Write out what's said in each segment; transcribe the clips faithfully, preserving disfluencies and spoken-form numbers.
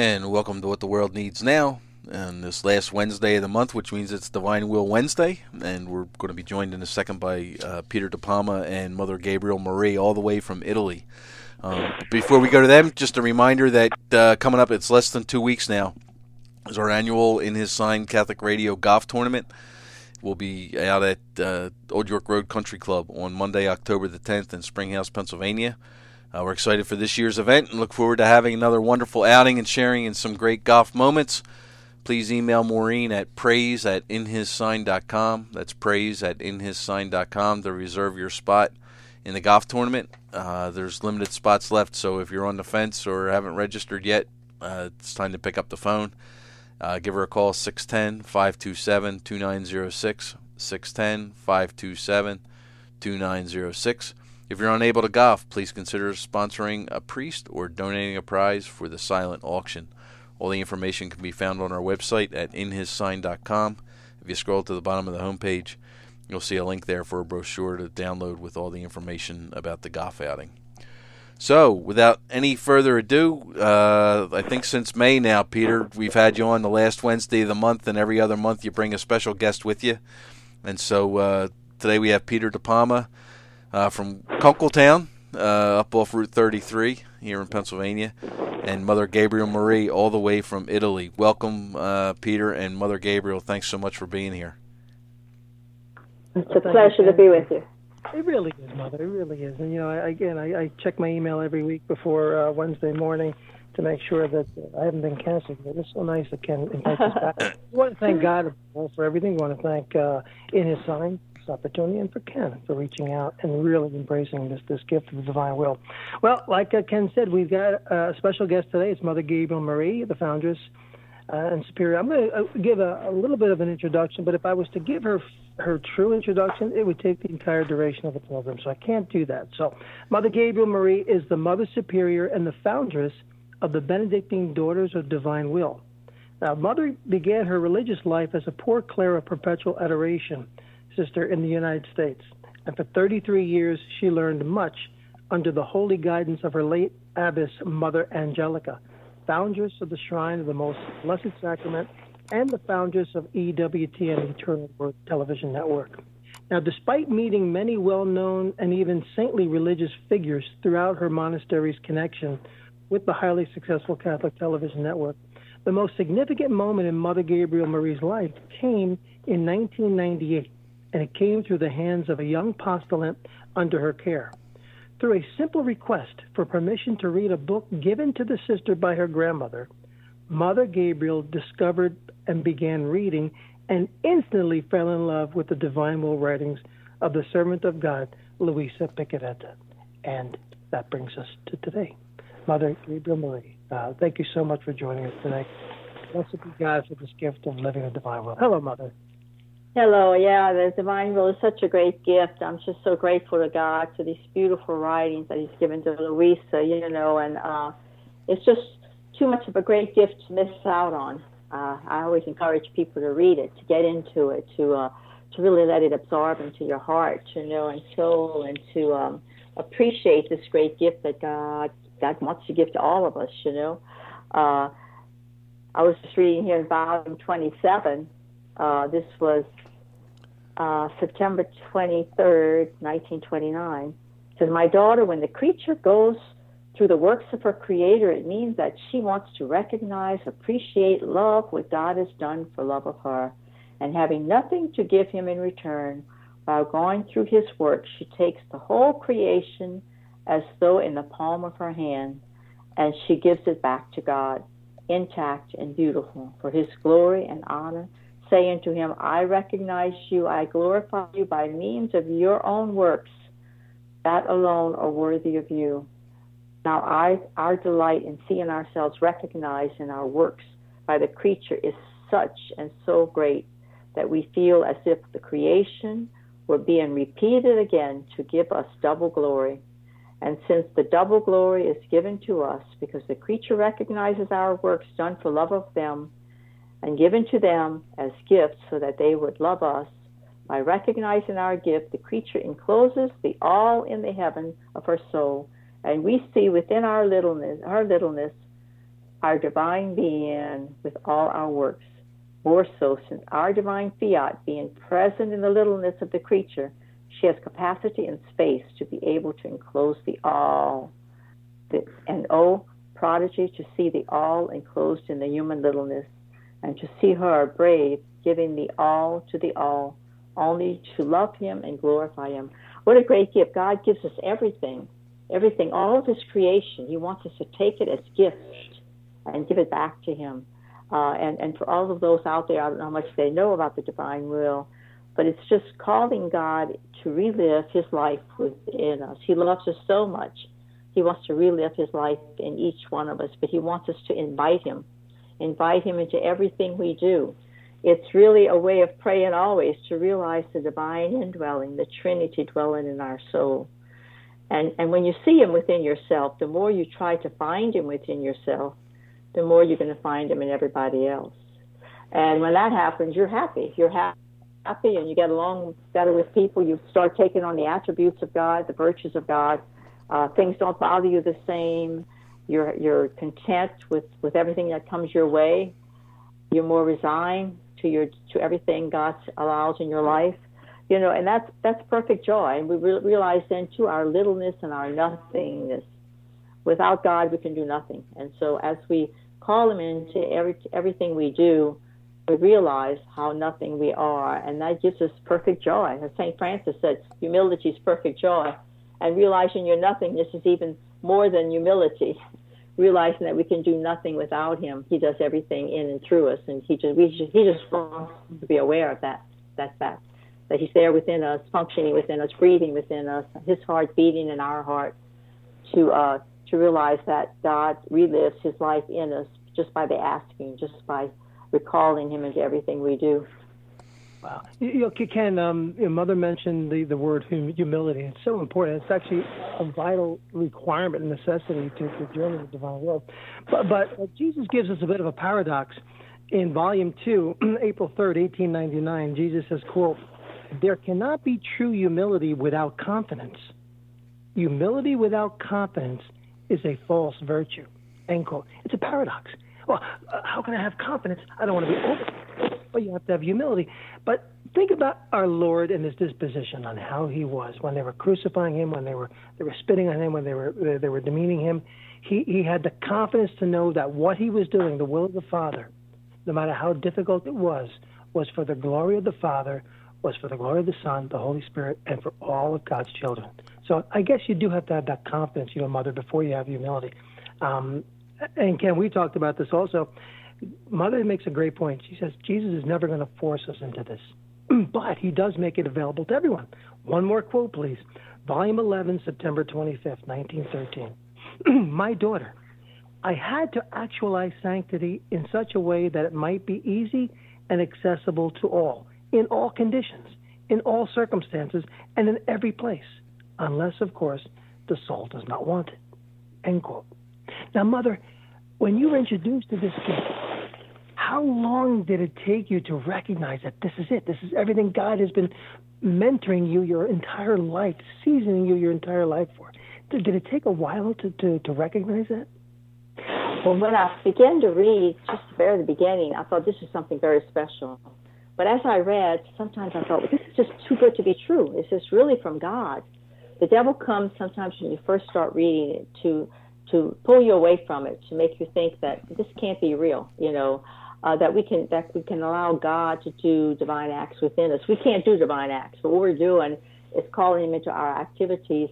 And welcome to What the World Needs Now. And this last Wednesday of the month, which means it's Divine Will Wednesday, and we're going to be joined in a second by uh, Peter DePalma and Mother Gabriel Marie, all the way from Italy. Um, but before we go to them, just a reminder that uh, coming up, it's less than two weeks now, is our annual In His Sign Catholic Radio Golf Tournament. We'll be out at uh, Old York Road Country Club on Monday, October the tenth in Springhouse, Pennsylvania. Uh, we're excited for this year's event and look forward to having another wonderful outing and sharing in some great golf moments. Please email Maureen at praise at inhissign dot com. That's praise at inhissign dot com to reserve your spot in the golf tournament. Uh, there's limited spots left, so if you're on the fence or haven't registered yet, uh, it's time to pick up the phone. Uh, give her a call, six one zero, five two seven, two nine zero six, six one zero, five two seven, two nine zero six. If you're unable to golf, please consider sponsoring a priest or donating a prize for the silent auction. All the information can be found on our website at in his sign dot com. If you scroll to the bottom of the homepage, you'll see a link there for a brochure to download with all the information about the golf outing. So, without any further ado, uh, I think since May now, Peter, we've had you on the last Wednesday of the month, and every other month you bring a special guest with you. And so uh, today we have Peter DePalma uh, from Kunkletown, uh, up off Route thirty-three here in Pennsylvania, and Mother Gabriel Marie all the way from Italy. Welcome, uh, Peter and Mother Gabriel. Thanks so much for being here. It's a pleasure to be with you. It really is, Mother. It really is. And, you know, I, again, I, I check my email every week before uh, Wednesday morning to make sure that uh, I haven't been canceled. It's so nice that Ken invites us back. We want to thank God for everything. We want to thank uh, In His Sign, this opportunity, and for Ken for reaching out and really embracing this, this gift of the divine will. Well, like uh, Ken said, we've got a special guest today. It's Mother Gabriel Marie, the foundress uh, and superior. I'm going to give a, a little bit of an introduction, but if I was to give her her true introduction, it would take the entire duration of the program, so I can't do that. So Mother Gabriel Marie is the Mother Superior and the foundress of the Benedictine Daughters of Divine Will. Now, Mother began her religious life as a Poor Clara Perpetual Adoration sister in the United States, and for thirty-three years she learned much under the holy guidance of her late abbess, Mother Angelica, foundress of the Shrine of the Most Blessed Sacrament and the foundress of E W T N Eternal Word Television Network. Now, despite meeting many well-known and even saintly religious figures throughout her monastery's connection with the highly successful Catholic Television Network, the most significant moment in Mother Gabriel Marie's life came in nineteen ninety-eight, and it came through the hands of a young postulant under her care. Through a simple request for permission to read a book given to the sister by her grandmother, Mother Gabriel discovered and began reading and instantly fell in love with the divine will writings of the servant of God, Luisa Piccarreta. And that brings us to today. Mother Gabriel Marie, uh, thank you so much for joining us today. Blessed be God for this gift of living the divine will. Hello, Mother. Hello, yeah, the divine will is such a great gift. I'm just so grateful to God for these beautiful writings that he's given to Luisa, you know, and uh, it's just too much of a great gift to miss out on. Uh, I always encourage people to read it, to get into it, to uh, to really let it absorb into your heart, you know, and soul, and to um, appreciate this great gift that God God wants to give to all of us, you know. Uh, I was just reading here in volume twenty-seven. Uh, this was uh, September twenty-third, nineteen twenty-nine. It says, "My daughter, when the creature goes through the works of her Creator, it means that she wants to recognize, appreciate, love what God has done for love of her. And having nothing to give him in return, while going through his work, she takes the whole creation as though in the palm of her hand, and she gives it back to God, intact and beautiful, for his glory and honor, saying to him, I recognize you, I glorify you by means of your own works, that alone are worthy of you. Now, I, our delight in seeing ourselves recognized in our works by the creature is such and so great that we feel as if the creation were being repeated again to give us double glory. And since the double glory is given to us because the creature recognizes our works done for love of them and given to them as gifts so that they would love us, by recognizing our gift, the creature encloses the all in the heaven of her soul, and we see within our littleness, our littleness, our divine being with all our works. More so, since our divine fiat, being present in the littleness of the creature, she has capacity and space to be able to enclose the all. The, and oh, prodigy, to see the all enclosed in the human littleness, and to see her brave, giving the all to the all, only to love him and glorify him. What a great gift. God gives us everything, everything, all of his creation. He wants us to take it as gift and give it back to him. Uh, and, and for all of those out there, I don't know how much they know about the divine will, but it's just calling God to relive his life within us. He loves us so much. He wants to relive his life in each one of us, but he wants us to invite him, invite him into everything we do. It's really a way of praying always to realize the divine indwelling, the Trinity dwelling in our soul. And, and when you see him within yourself, the more you try to find him within yourself, the more you're going to find him in everybody else. And when that happens, you're happy. You're ha- happy and you get along better with people. You start taking on the attributes of God, the virtues of God. Uh, things don't bother you the same. You're you're content with, with everything that comes your way. You're more resigned to your to everything God allows in your life. You know, and that's that's perfect joy. And we re- realize then too our littleness and our nothingness. Without God, we can do nothing. And so as we call him into every everything we do, we realize how nothing we are, and that gives us perfect joy. As Saint Francis said, humility is perfect joy. And realizing your nothingness is even more than humility. Realizing that we can do nothing without him. He does everything in and through us, and he just we just, he just wants to be aware of that that fact, that he's there within us, functioning within us, breathing within us, his heart beating in our heart, to uh, to realize that God relives his life in us just by the asking, just by recalling him into everything we do. Wow. You, you know, Ken, um, your mother mentioned the, the word hum- humility. It's so important. It's actually a vital requirement and necessity to, to journey the divine will. But, but uh, Jesus gives us a bit of a paradox. In Volume two, April third, eighteen ninety-nine, Jesus says, quote, "There cannot be true humility without confidence. Humility without confidence is a false virtue." End quote. It's a paradox. Well, uh, how can I have confidence? I don't want to be open. But you have to have humility. But think about our Lord and his disposition on how he was when they were crucifying him, when they were they were spitting on him, when they were they were demeaning him. He he had the confidence to know that what he was doing, the will of the Father, no matter how difficult it was, was for the glory of the Father, was for the glory of the Son, the Holy Spirit, and for all of God's children. So I guess you do have to have that confidence, you know, Mother, before you have humility. Um, and Ken, we talked about this also. Mother makes a great point. She says Jesus is never going to force us into this, but he does make it available to everyone. One more quote, please. Volume eleven, September twenty-fifth, nineteen thirteen. "My daughter, I had to actualize sanctity in such a way that it might be easy and accessible to all, in all conditions, in all circumstances, and in every place, unless, of course, the soul does not want it." End quote. Now, Mother, when you were introduced to this gift, how long did it take you to recognize that this is it? This is everything God has been mentoring you your entire life, seasoning you your entire life for. Did, did it take a while to, to, to recognize that? Well, when I began to read, just the very beginning, I thought this is something very special. But as I read, sometimes I thought, well, this is just too good to be true. Is this really from God? The devil comes sometimes when you first start reading it to to pull you away from it, to make you think that this can't be real, you know, uh, that we can that we can allow God to do divine acts within us. We can't do divine acts. What we're doing is calling him into our activities.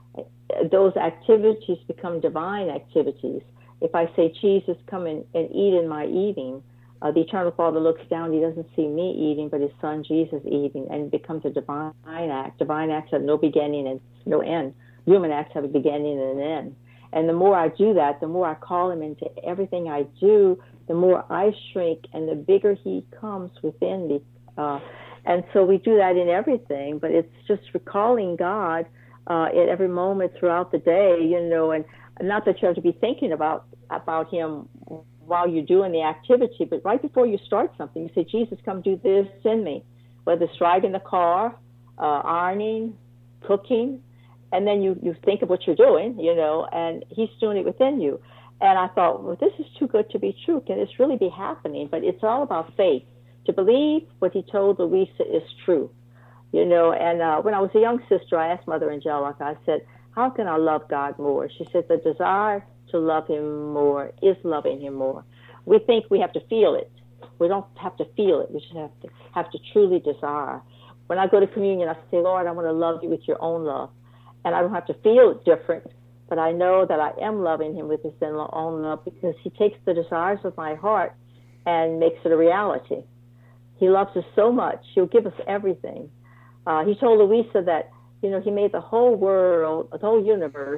Those activities become divine activities. If I say, Jesus, come and, and eat in my eating, uh, the Eternal Father looks down, he doesn't see me eating, but his Son Jesus eating, and it becomes a divine act. Divine acts have no beginning and no end. Human acts have a beginning and an end. And the more I do that, the more I call him into everything I do, the more I shrink and the bigger he comes within me. Uh, and so we do that in everything, but it's just recalling God uh, at every moment throughout the day, you know, and not that you have to be thinking about, about him while you're doing the activity, but right before you start something, you say, Jesus, come do this in me, whether it's driving the car, uh, ironing, cooking, and then you, you think of what you're doing, you know, and he's doing it within you. And I thought, well, this is too good to be true. Can this really be happening? But it's all about faith. To believe what he told Louisa is true. You know, and uh, when I was a young sister, I asked Mother Angelica, I said, how can I love God more? She said, the desire to love him more is loving him more. We think we have to feel it. We don't have to feel it. We just have to have to truly desire. When I go to communion, I say, Lord, I want to love you with your own love. And I don't have to feel it different, but I know that I am loving him with his own love because he takes the desires of my heart and makes it a reality. He loves us so much. He'll give us everything. Uh, he told Louisa that, you know, he made the whole world, the whole universe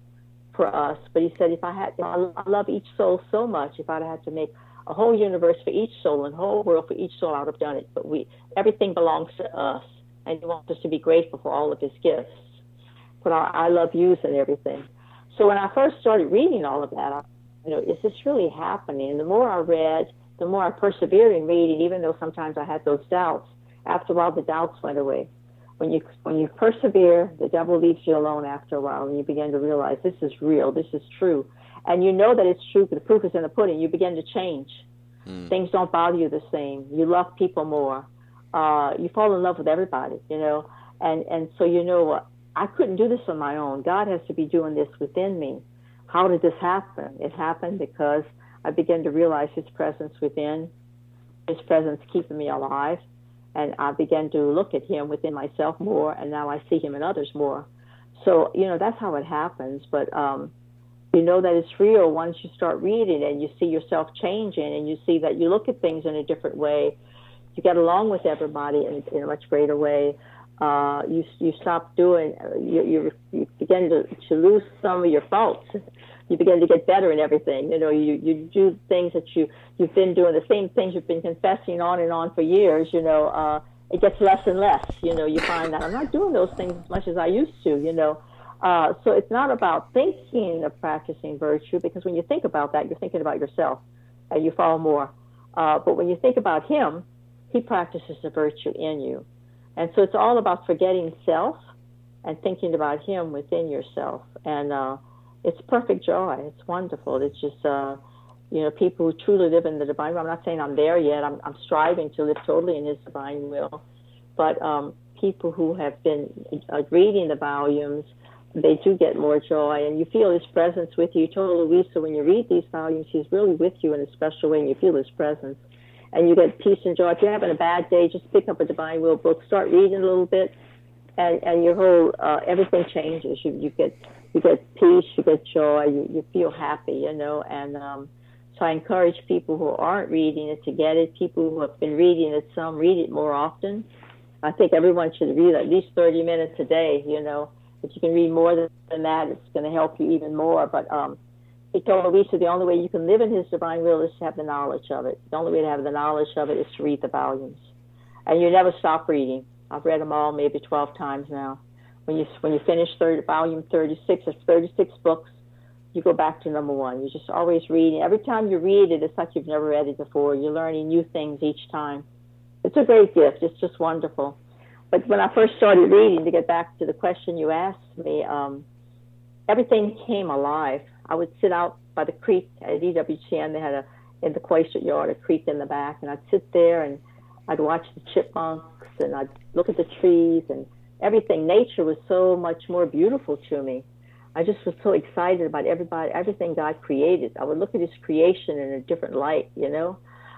for us. But he said, if I had, you know, I love each soul so much, if I'd had to make a whole universe for each soul and a whole world for each soul, I would have done it. But we, everything belongs to us. And he wants us to be grateful for all of his gifts. But our I love yous and everything. So when I first started reading all of that, I, you know, is this really happening? And the more I read, the more I persevered in reading, even though sometimes I had those doubts. After a while, the doubts went away. When you when you persevere, the devil leaves you alone after a while, and you begin to realize this is real, this is true. And you know that it's true, because the proof is in the pudding. You begin to change. Mm. Things don't bother you the same. You love people more. Uh, you fall in love with everybody, you know. And, and so you know what? I couldn't do this on my own. God has to be doing this within me. How did this happen? It happened because I began to realize his presence within, his presence keeping me alive. And I began to look at him within myself more, and now I see him in others more. So, you know, that's how it happens. But um, you know that it's real once you start reading and you see yourself changing and you see that you look at things in a different way. You get along with everybody in, in a much greater way. Uh, you you stop doing, you, you, you begin to, to lose some of your faults. You begin to get better in everything. You know, you, you do things that you, you've been doing, the same things you've been confessing on and on for years, you know, uh, it gets less and less. You know, you find that I'm not doing those things as much as I used to, you know. Uh, so it's not about thinking of practicing virtue, because when you think about that, you're thinking about yourself and you fall more. Uh, but when you think about him, he practices the virtue in you. And so it's all about forgetting self and thinking about him within yourself. And uh, it's perfect joy. It's wonderful. It's just, uh, you know, people who truly live in the divine will. I'm not saying I'm there yet. I'm, I'm striving to live totally in his divine will. But um, people who have been uh, reading the volumes, they do get more joy. And you feel his presence with you. You told Louisa, when you read these volumes, he's really with you in a special way, and you feel his presence. And you get peace and joy. If you're having a bad day, just pick up a Divine Will book, start reading a little bit, and, and your whole, uh, everything changes. You, you get you get peace, you get joy, you, you feel happy, you know. And um, so I encourage people who aren't reading it to get it. People who have been reading it, some read it more often. I think everyone should read at least thirty minutes a day, you know. If you can read more than that, it's going to help you even more. But um, he told Louisa the only way you can live in his divine will is to have the knowledge of it. The only way to have the knowledge of it is to read the volumes. And you never stop reading. I've read them all maybe twelve times now. When you when you finish thirty, volume thirty-six, there's thirty-six books, you go back to number one. You're just always reading. Every time you read it, it's like you've never read it before. You're learning new things each time. It's a great gift. It's just wonderful. But when I first started reading, to get back to the question you asked me, um, everything came alive. I would sit out by the creek at E W T N. They had a, in the cloister yard, a creek in the back, and I'd sit there and I'd watch the chipmunks and I'd look at the trees and everything. Nature was so much more beautiful to me. I just was so excited about everybody, everything God created. I would look at his creation in a different light, you know.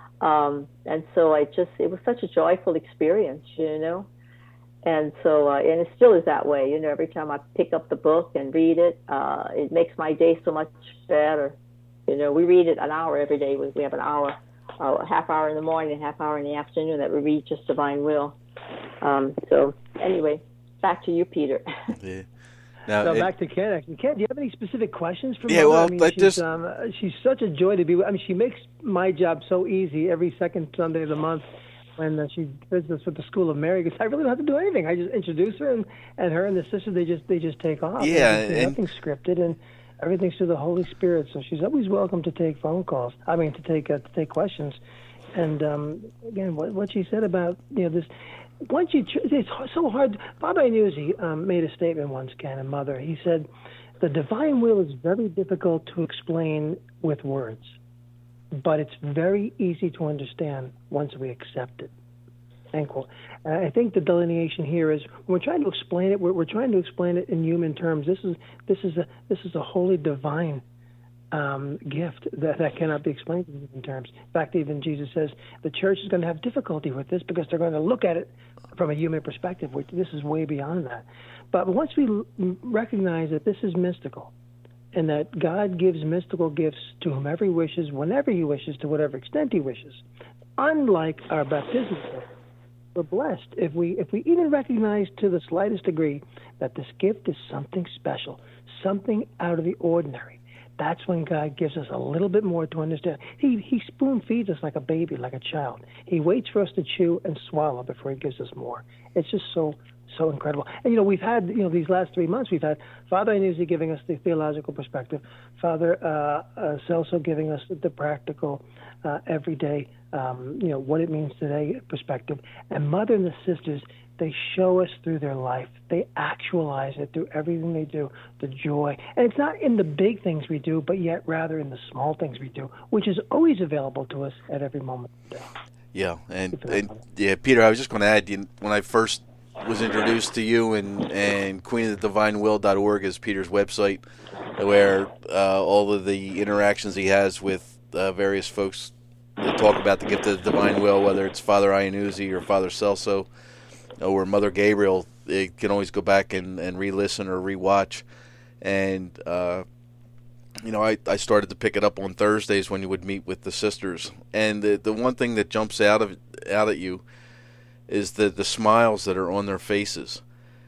Um, and so I just, it was such a joyful experience, you know. And so, uh, and it still is that way, you know, every time I pick up the book and read it, uh, it makes my day so much better. You know, we read it an hour every day. We, we have an hour, uh, a half hour in the morning, a half hour in the afternoon that we read just Divine Will. Um, so anyway, back to you, Peter. Yeah. Now, so it, back to Ken. Ken, do you have any specific questions for yeah, Mother? well, I mean, but she's, just... um, she's such a joy to be with. I mean, she makes my job so easy every second Sunday of the month. When uh, she visits with the School of Mary, because I really don't have to do anything. I just introduce her, and, and her and the sister, they just they just take off. Yeah, and and nothing's scripted, and everything's through the Holy Spirit. So she's always welcome to take phone calls. I mean, to take uh, to take questions. And um, again, what what she said about you know this, once you it's so hard. Bob Iannuzzi um, made a statement once, Ken and Mother. He said The divine will is very difficult to explain with words, but it's very easy to understand once we accept it. End quote. And I think the delineation here is when we're trying to explain it, we're, we're trying to explain it in human terms. This is this is a this is a wholly divine um, gift that, that cannot be explained in human terms. In fact, even Jesus says the church is going to have difficulty with this because they're going to look at it from a human perspective, which this is way beyond that. But once we recognize that this is mystical, and that God gives mystical gifts to whomever he wishes, whenever he wishes, to whatever extent he wishes, unlike our baptismal gift, we're blessed if we if we even recognize to the slightest degree that this gift is something special, something out of the ordinary. That's when God gives us a little bit more to understand. He he spoon feeds us like a baby, like a child. He waits for us to chew and swallow before he gives us more. It's just so so incredible. And you know, we've had you know these last three months we've had Father Iannuzzi giving us the theological perspective, Father uh, uh, Celso giving us the practical, uh, everyday, um, you know what it means today perspective, and Mother and the sisters. They show us through their life. They actualize it through everything they do, the joy. And it's not in the big things we do, but yet rather in the small things we do, which is always available to us at every moment of the day. Yeah, and, and yeah, Peter, I was just going to add, you, when I first was introduced to you and, and queen of the divine will dot org is Peter's website, where uh, all of the interactions he has with uh, various folks that talk about the gift of the divine will, whether it's Father Iannuzzi or Father Celso, or Mother Gabriel, they can always go back and, and re-listen or re-watch. And, uh, you know, I, I started to pick it up on Thursdays when you would meet with the sisters. And the the one thing that jumps out of out at you is the, the smiles that are on their faces.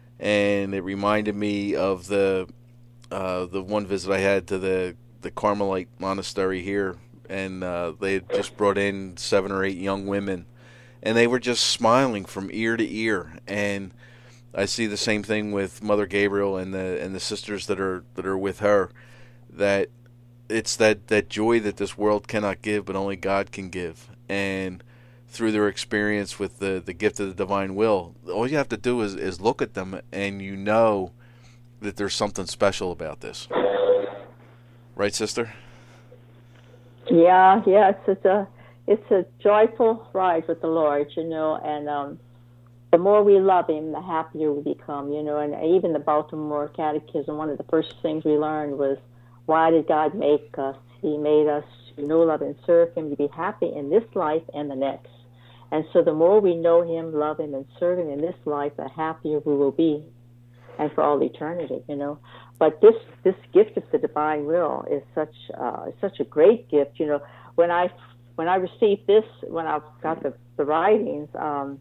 And it reminded me of the uh, the one visit I had to the, the Carmelite monastery here. And uh, they had just brought in seven or eight young women. And they were just smiling from ear to ear, and I see the same thing with Mother Gabriel and the and the sisters that are that are with her. That it's that, that joy that this world cannot give, but only God can give. And through their experience with the, the gift of the divine will, all you have to do is, is look at them, and you know that there's something special about this. Right, sister? Yeah, yeah, it's it's a. It's a joyful ride with the Lord, you know, and um, the more we love him, the happier we become, you know, and even the Baltimore Catechism, one of the first things we learned was, why did God make us? He made us to know, love, and serve him, to be happy in this life and the next. And so the more we know him, love him, and serve him in this life, the happier we will be, and for all eternity, you know. But this, this gift of the divine will is such, uh, such a great gift, you know. When I When I received this, when I got the, the writings, um,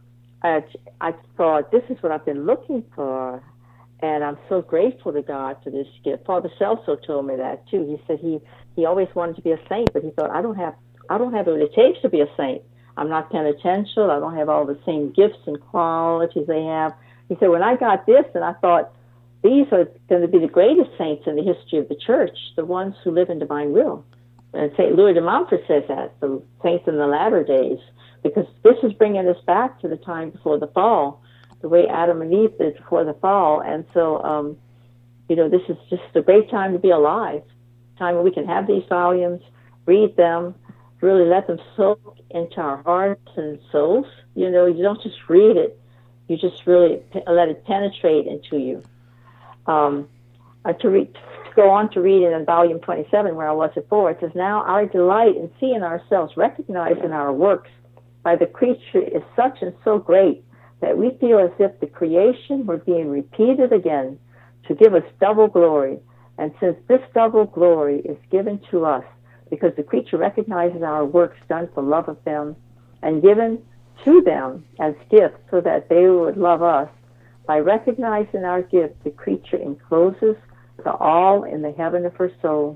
I, I thought, this is what I've been looking for, and I'm so grateful to God for this gift. Father Celso told me that too. He said he, he always wanted to be a saint, but he thought, I don't have I don't have what it takes to be a saint. I'm not penitential. I don't have all the same gifts and qualities they have. He said, when I got this, and I thought, these are going to be the greatest saints in the history of the church, the ones who live in divine will. And Saint Louis de Montfort says that, the saints in the latter days, because this is bringing us back to the time before the fall, the way Adam and Eve did before the fall. And so, um, you know, this is just a great time to be alive, time when we can have these volumes, read them, really let them soak into our hearts and souls. You know, you don't just read it, you just really pe- let it penetrate into you. Um, uh, to read... Go on to read it in volume twenty-seven, where I was before. It says, now our delight in seeing ourselves recognized in our works by the creature is such and so great that we feel as if the creation were being repeated again to give us double glory. And since this double glory is given to us because the creature recognizes our works done for love of them and given to them as gifts so that they would love us, by recognizing our gift, the creature encloses the all in the heaven of her soul,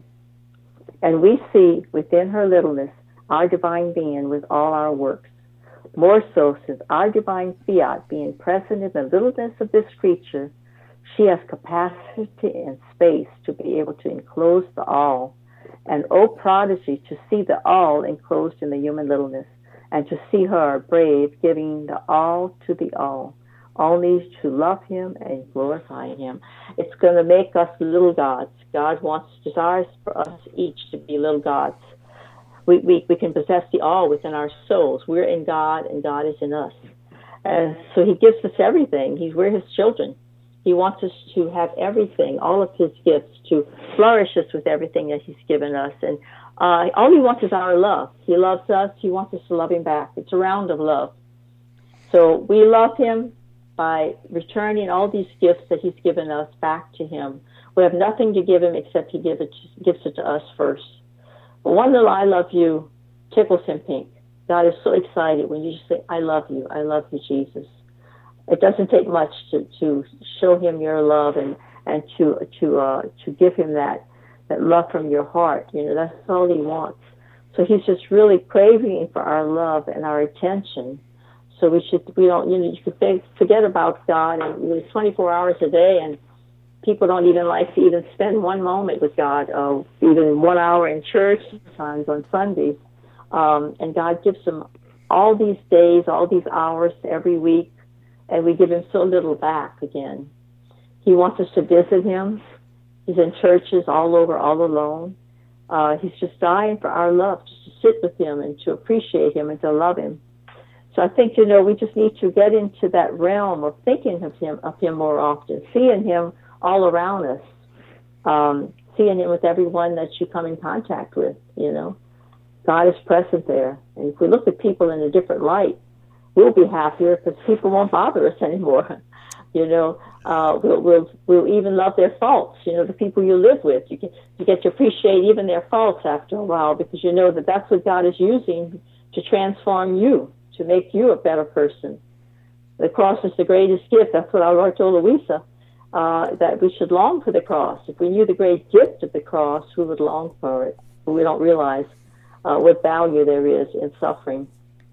and we see within her littleness our divine being with all our works. More so, since our divine fiat being present in the littleness of this creature, she has capacity and space to be able to enclose the all. And oh prodigy, to see the all enclosed in the human littleness, and to see her brave giving the all to the all. only to love him and glorify him. It's going to make us little gods. God wants, desires for us each to be little gods. We, we, we can possess the all within our souls. We're in God and God is in us. And so he gives us everything. He's, we're his children. He wants us to have everything, all of his gifts, to flourish us with everything that he's given us. And uh, all he wants is our love. He loves us. He wants us to love him back. It's a round of love. So we love him by returning all these gifts that he's given us back to him. We have nothing to give him except he give it, gives it to us first. But one little I love you tickles him pink. God is so excited when you just say, I love you. I love you, Jesus. It doesn't take much to, to show him your love and, and to to uh, to give him that, that love from your heart. You know, that's all he wants. So he's just really craving for our love and our attention. So we should we don't you know you could forget about God and it's twenty-four hours a day, and people don't even like to even spend one moment with God, uh, even one hour in church sometimes on Sundays. Um, and God gives them all these days, all these hours every week, and we give him so little back again. He wants us to visit him. He's in churches all over, all alone. Uh, he's just dying for our love, just to sit with him and to appreciate him and to love him. So I think, you know, we just need to get into that realm of thinking of him, of him more often, seeing him all around us, um, seeing him with everyone that you come in contact with, you know. God is present there. And if we look at people in a different light, we'll be happier because people won't bother us anymore. You know, uh, we'll, we'll, we'll even love their faults. You know, the people you live with, you get, you get to appreciate even their faults after a while because you know that that's what God is using to transform you, to make you a better person. The cross is the greatest gift. That's what our Lord told Louisa, uh, that we should long for the cross. If we knew the great gift of the cross, we would long for it. But we don't realize uh, what value there is in suffering.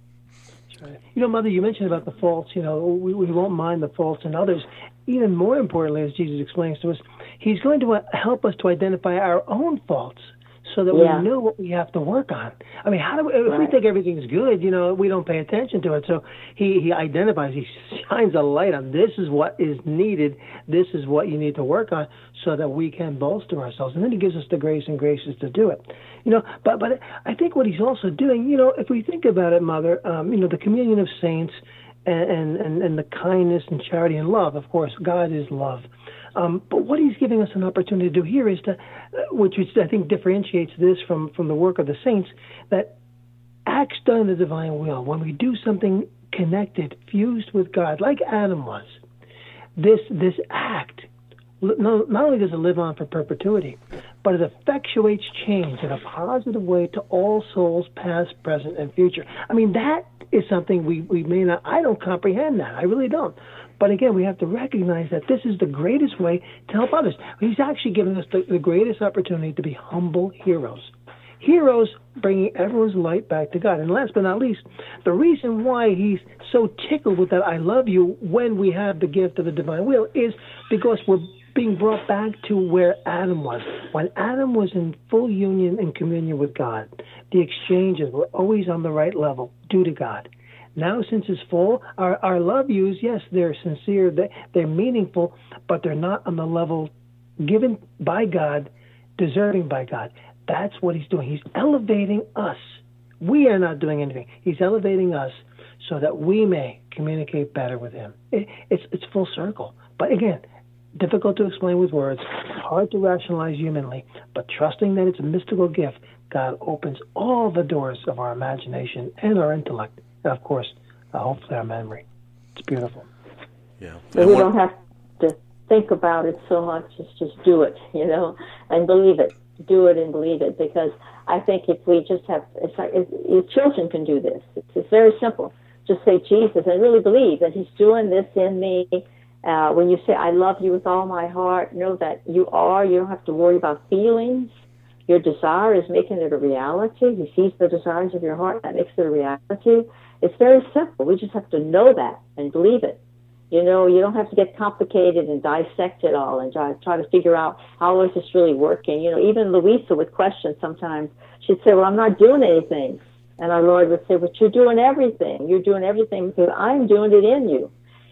You know, Mother, you mentioned about the faults. You know, we, we won't mind the faults in others. Even more importantly, as Jesus explains to us, he's going to help us to identify our own faults so that yeah. we know what we have to work on. I mean, how do we, if right. we think everything's good, you know, we don't pay attention to it. So he, he identifies, he shines a light on this is what is needed, this is what you need to work on so that we can bolster ourselves. And then he gives us the grace and graces to do it. You know, but but I think what he's also doing, you know, if we think about it, Mother, um, you know, the communion of saints and, and, and the kindness and charity and love, of course, God is love. Um, but what he's giving us an opportunity to do here is to, which I think differentiates this from, from the work of the saints, that acts done in the divine will, when we do something connected, fused with God, like Adam was, this this act, not, not only does it live on for perpetuity, but it effectuates change in a positive way to all souls, past, present, and future. I mean, that is something we, we may not, I don't comprehend that. I really don't. But again, we have to recognize that this is the greatest way to help others. He's actually giving us the, the greatest opportunity to be humble heroes. Heroes bringing everyone's light back to God. And last but not least, the reason why he's so tickled with that I love you when we have the gift of the divine will is because we're being brought back to where Adam was. When Adam was in full union and communion with God, the exchanges were always on the right level, due to God. Now, since it's full, our, our love yous, yes, they're sincere, they, they're meaningful, but they're not on the level given by God, deserving by God. That's what he's doing. He's elevating us. We are not doing anything. He's elevating us so that we may communicate better with him. It, it's, it's full circle. But again, difficult to explain with words, hard to rationalize humanly, but trusting that it's a mystical gift, God opens all the doors of our imagination and our intellect. And of course, uh, hopefully our memory. It's beautiful. Yeah. So we don't have to think about it so much. It's just do it, you know, and believe it. Do it and believe it. Because I think if we just have, it's like, if, if children can do this. It's, it's very simple. Just say Jesus and really believe that he's doing this in me. Uh, when you say, I love you with all my heart, know that you are. You don't have to worry about feelings. Your desire is making it a reality. He sees the desires of your heart. That makes it a reality. It's very simple. We just have to know that and believe it. You know, you don't have to get complicated and dissect it all and try, try to figure out how is this really working. You know, even Louisa with questions sometimes, she'd say, well, I'm not doing anything. And our Lord would say, but you're doing everything. You're doing everything because I'm doing it in you.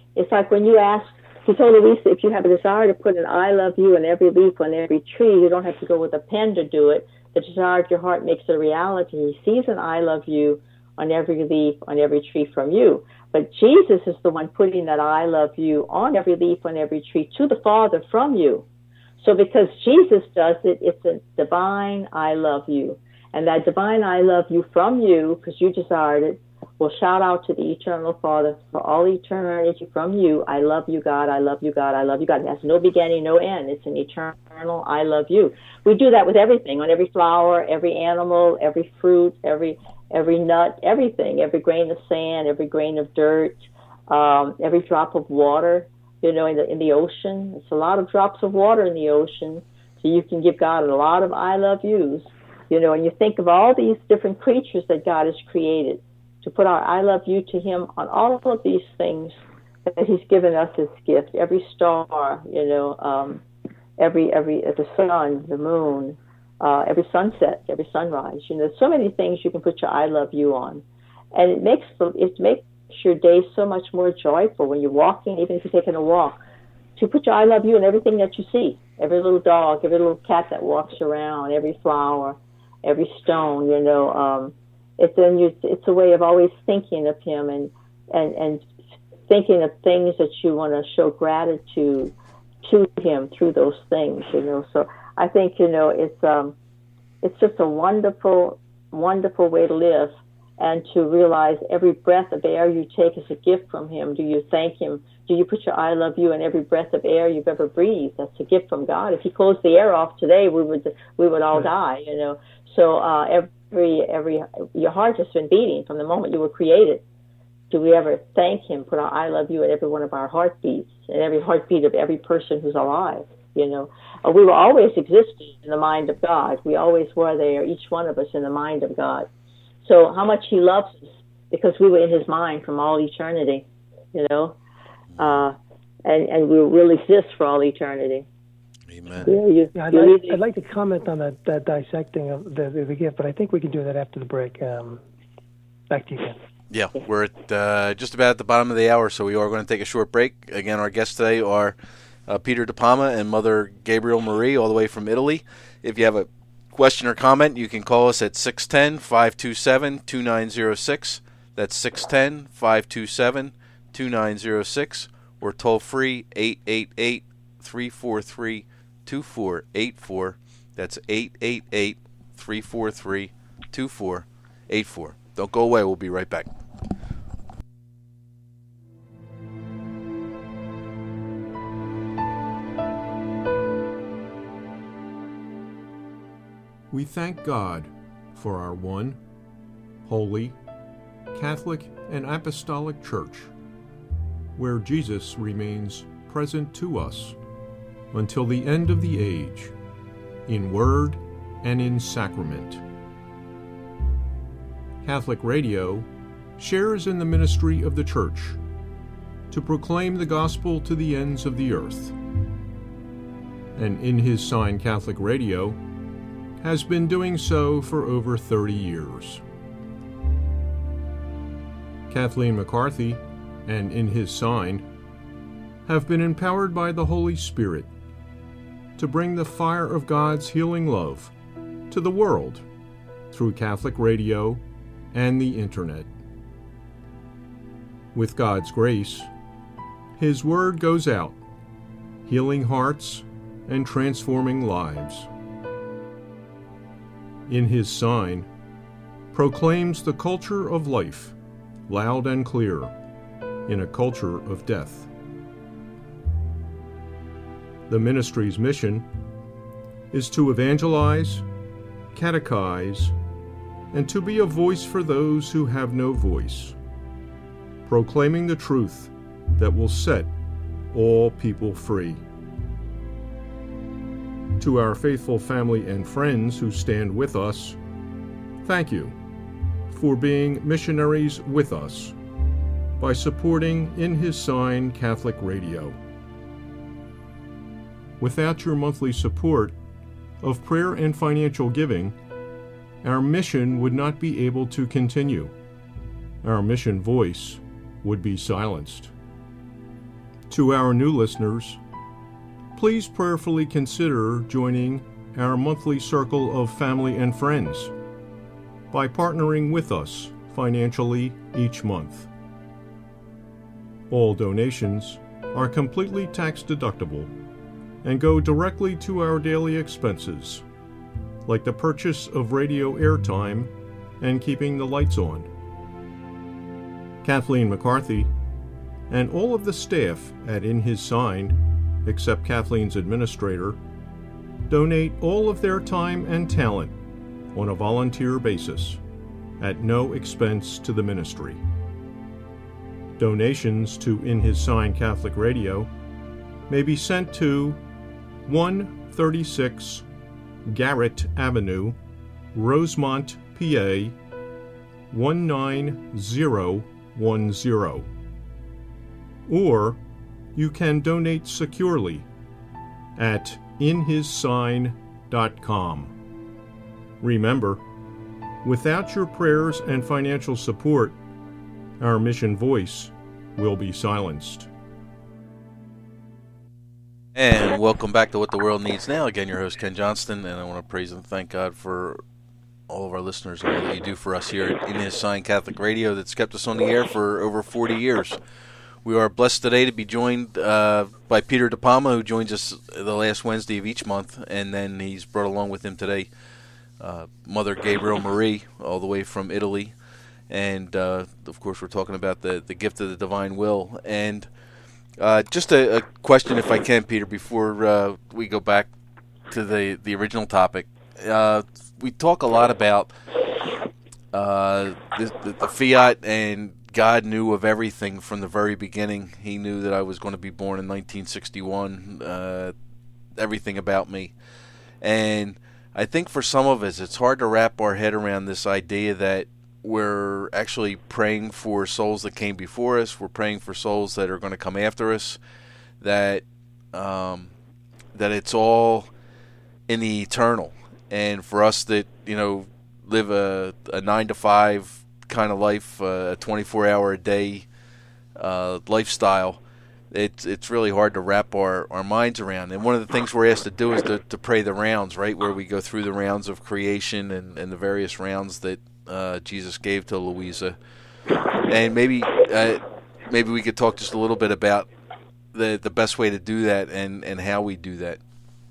It's like when you ask, he told Louisa, if you have a desire to put an I love you on every leaf on every tree, you don't have to go with a pen to do it. The desire of your heart makes it a reality. He sees an I love you on every leaf, on every tree from you. But Jesus is the one putting that I love you on every leaf, on every tree to the Father from you. So because Jesus does it, it's a divine I love you. And that divine I love you from you, because you desired it, will shout out to the eternal Father for all eternity from you. I love you, God. I love you, God. I love you, God. It has no beginning, no end. It's an eternal I love you. We do that with everything, on every flower, every animal, every fruit, every every nut, everything, every grain of sand, every grain of dirt, um, every drop of water, you know, in the in the ocean. It's a lot of drops of water in the ocean. So you can give God a lot of I love yous, you know, and you think of all these different creatures that God has created, to put our I love you to him on all of these things that he's given us as gift. Every star, you know, um, every, every, the sun, the moon, uh, every sunset, every sunrise. You know, there's so many things you can put your I love you on. And it makes, it makes your day so much more joyful when you're walking, even if you're taking a walk, to put your I love you in everything that you see. Every little dog, every little cat that walks around, every flower, every stone, you know, um, It's then you, it's a way of always thinking of him and, and, and thinking of things that you want to show gratitude to him through those things, you know. So I think, you know, it's um, it's just a wonderful, wonderful way to live, and to realize every breath of air you take is a gift from him. Do you thank him? Do you put your I love you in every breath of air you've ever breathed? That's a gift from God. If he closed the air off today, we would we would all die, you know. So uh, every Every, every, your heart has been beating from the moment you were created. Do we ever thank him, put our I love you at every one of our heartbeats, and every heartbeat of every person who's alive, you know? Uh, we will always exist in the mind of God. We always were there, each one of us in the mind of God. So how much he loves us, because we were in his mind from all eternity, you know? Uh, and, and we will exist for all eternity. Amen. Yeah, you, yeah, I'd, like, I'd like to comment on that, that dissecting of the, the, the gift, but I think we can do that after the break. Um, back to you, Ken. Yeah, we're at uh, just about at the bottom of the hour, so we are going to take a short break. Again, our guests today are uh, Peter DePalma and Mother Gabriel Marie, all the way from Italy. If you have a question or comment, you can call us at six one zero, five two seven, two nine zero six. That's six one zero, five two seven, two nine zero six, or toll free eight eight eight, three four three, two four eight four. That's eight eight eight, three four three, two four eight four. Don't go away. We'll be right back. We thank God for our one, holy, Catholic, and Apostolic Church, where Jesus remains present to us until the end of the age, in word and in sacrament. Catholic Radio shares in the ministry of the Church to proclaim the gospel to the ends of the earth. And in his sign, Catholic Radio has been doing so for over thirty years. Kathleen McCarthy and In His Sign have been empowered by the Holy Spirit to bring the fire of God's healing love to the world through Catholic Radio and the Internet. With God's grace, His Word goes out, healing hearts and transforming lives. In His Sign proclaims the culture of life, loud and clear, in a culture of death. The ministry's mission is to evangelize, catechize, and to be a voice for those who have no voice, proclaiming the truth that will set all people free. To our faithful family and friends who stand with us, thank you for being missionaries with us by supporting In His Sign Catholic Radio. Without your monthly support of prayer and financial giving, our mission would not be able to continue. Our mission voice would be silenced. To our new listeners, please prayerfully consider joining our monthly circle of family and friends by partnering with us financially each month. All donations are completely tax deductible and go directly to our daily expenses, like the purchase of radio airtime and keeping the lights on. Kathleen McCarthy and all of the staff at In His Sign, except Kathleen's administrator, donate all of their time and talent on a volunteer basis at no expense to the ministry. Donations to In His Sign Catholic Radio may be sent to one thirty-six Garrett Avenue, Rosemont, P A one nine zero one zero. Or you can donate securely at in his sign dot com. Remember, without your prayers and financial support, our mission voice will be silenced. And welcome back to What the World Needs Now. Again, your host, Ken Johnston, and I want to praise and thank God for all of our listeners and all that you do for us here at In His Sign Catholic Radio that's kept us on the air for over forty years. We are blessed today to be joined uh, by Peter DePalma, who joins us the last Wednesday of each month, and then he's brought along with him today uh, Mother Gabriel Marie, all the way from Italy. And, uh, of course, we're talking about the, the gift of the divine will. And uh, just a, a question, if I can, Peter, before uh, we go back to the, the original topic. Uh, we talk a lot about uh, the, the, the fiat, and God knew of everything from the very beginning. He knew that I was going to be born in nineteen sixty-one, uh, everything about me. And I think for some of us, it's hard to wrap our head around this idea that we're actually praying for souls that came before us. We're praying for souls that are going to come after us. That um, that it's all in the eternal. And for us that, you know, live a, a nine to five kind of life, uh, a twenty-four hour a day uh, lifestyle, it's it's really hard to wrap our, our minds around. And one of the things we're asked to do is to, to pray the rounds, right, where we go through the rounds of creation and, and the various rounds that uh, Jesus gave to Louisa. And maybe uh, maybe we could talk just a little bit about the the best way to do that and, and how we do that.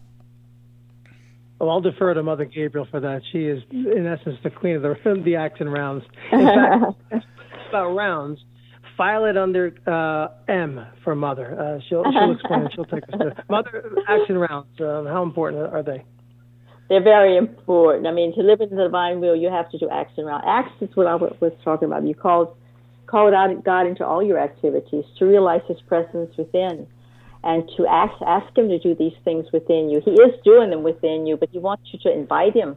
Well, I'll defer to Mother Gabriel for that. She is, in essence, the queen of the the acts and rounds. In fact, about rounds, file it under uh, M for Mother. Uh, she'll she'll explain it. She'll take us through. Mother, acts and rounds. Uh, how important are they? They're very important. I mean, to live in the divine will, you have to do acts and rounds. Acts is what I was talking about. You call call out God into all your activities to realize His presence within. And to ask ask Him to do these things within you. He is doing them within you, but He wants you to invite Him.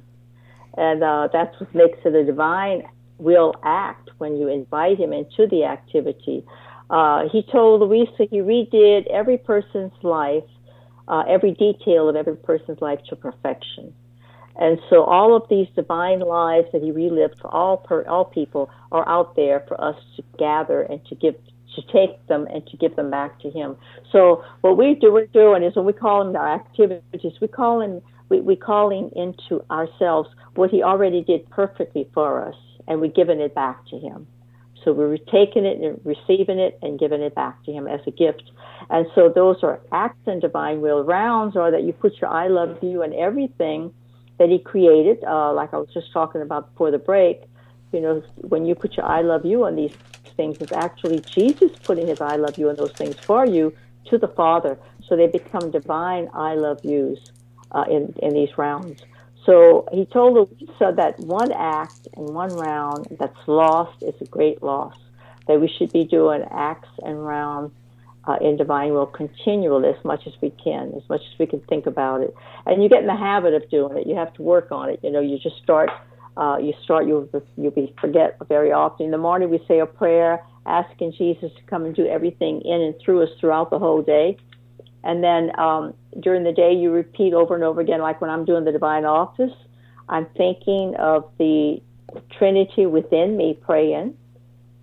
And uh, that's what makes it a divine will act, when you invite Him into the activity. Uh, he told Louisa He redid every person's life, uh, every detail of every person's life to perfection. And so all of these divine lives that He relived for all per, all people are out there for us to gather and to give to take them and to give them back to Him. So what we do, we're doing is when we call in our activities, we call in, we, we calling into ourselves what He already did perfectly for us, and we're giving it back to Him. So we're taking it and receiving it and giving it back to Him as a gift. And so those are acts and divine will. Rounds are that you put your I love you and everything that He created, uh, like I was just talking about before the break. You know, when you put your I love you on these things, it's actually Jesus putting His I love you and those things for you to the Father, so they become divine I love yous uh, in, in these rounds. So He told Louisa that one act and one round that's lost is a great loss, that we should be doing acts and rounds uh, in divine will continually as much as we can, as much as we can think about it. And you get in the habit of doing it. You have to work on it. You know, you just start Uh, you start, you'll, you'll be forget very often. In the morning, we say a prayer, asking Jesus to come and do everything in and through us throughout the whole day. And then um, during the day, you repeat over and over again, like when I'm doing the divine office, I'm thinking of the Trinity within me praying.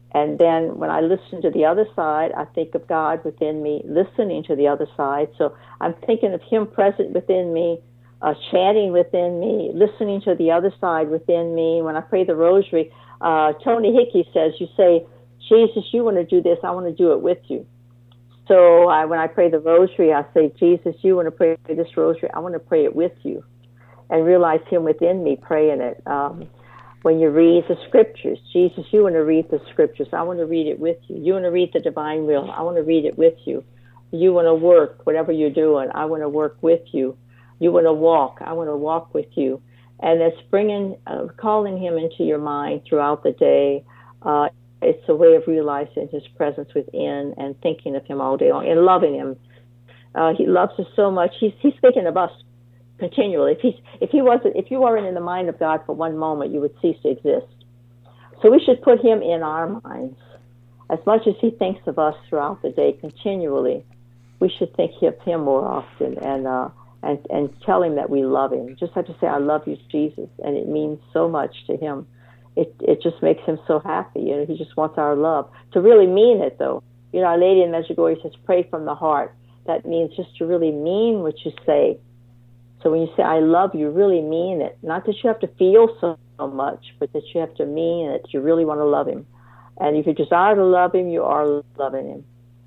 And then when I listen to the other side, I think of God within me, listening to the other side. So I'm thinking of him present within me, uh, chanting within me, listening to the other side within me. When I pray the rosary, uh, Tony Hickey says, you say, Jesus, you want to do this, I want to do it with you. So I, when I pray the rosary, I say, Jesus, you want to pray this rosary, I want to pray it with you. And realize him within me praying it. Um, when you read the scriptures, Jesus, you want to read the scriptures, I want to read it with you. You want to read the divine will, I want to read it with you. You want to work, whatever you're doing, I want to work with you. You want to walk, I want to walk with you. And it's bringing, uh, calling him into your mind throughout the day. Uh, it's a way of realizing his presence within and thinking of him all day long and loving him. Uh, he loves us so much. He's he's thinking of us continually. If he's if he wasn't if you weren't in the mind of God for one moment, you would cease to exist. So we should put him in our minds as much as he thinks of us throughout the day continually. We should think of him more often and uh, and and tell him that we love him. Just have to say, "I love you, Jesus," and it means so much to him. It it just makes him so happy. You know, he just wants our love. To really mean it, though. You know, Our Lady in Medjugorje says, "Pray from the heart." That means just to really mean what you say. So when you say, "I love you," really mean it. Not that you have to feel so, so much, but that you have to mean it. You really want to love him. And if you desire to love him, you are loving him.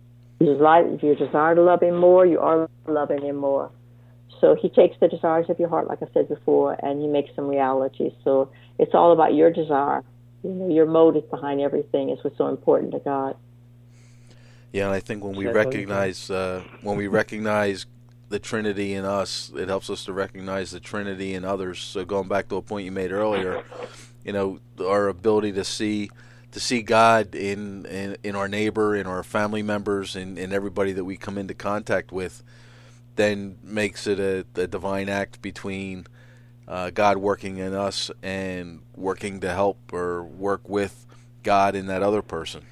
If you desire to love him more, you are loving him more. So he takes the desires of your heart, like I said before, and he makes them reality. So it's all about your desire. You know, your motive behind everything is what's so important to God. Yeah, and I think when we recognize uh, when we recognize the Trinity in us, it helps us to recognize the Trinity in others. So going back to a point you made earlier, you know, our ability to see to see God in in, in our neighbor, in our family members, in, in everybody that we come into contact with, then makes it a, a divine act between uh, God working in us and working to help or work with God in that other person.